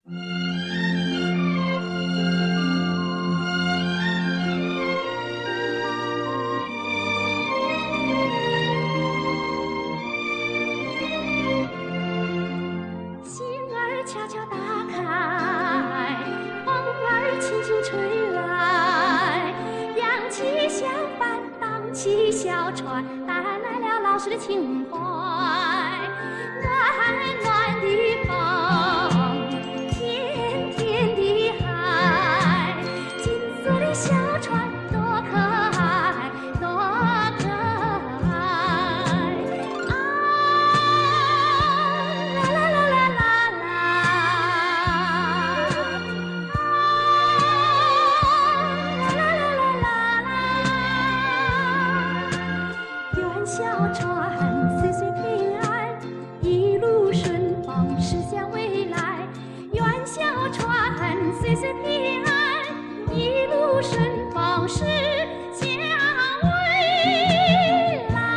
悄悄打开，风儿轻轻吹来，扬起小帆，荡起小船，带来了老师的情怀。暖暖的风，甜甜的海，金色的小船多可爱，多可爱。啦啦啦啦啦。小船岁岁平安，一路顺风，驶向未来。愿小船岁岁平安，一路顺风，驶向未来。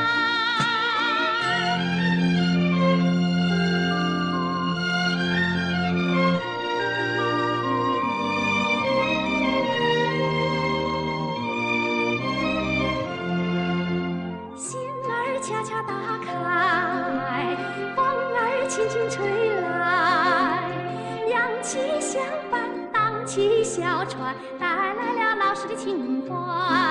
悄悄打开，风儿轻轻吹来，扬起小帆，荡起小船，带来了老师的情怀。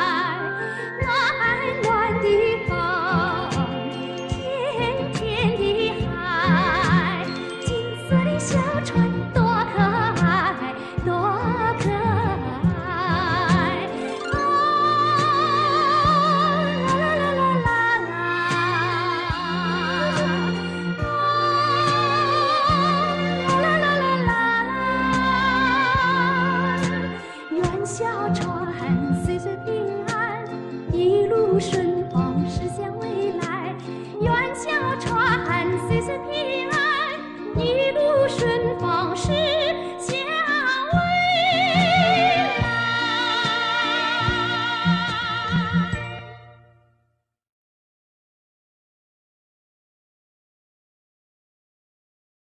暖暖的风，甜甜的海，金色的小船多可爱，多可爱。小船岁岁平安，一路顺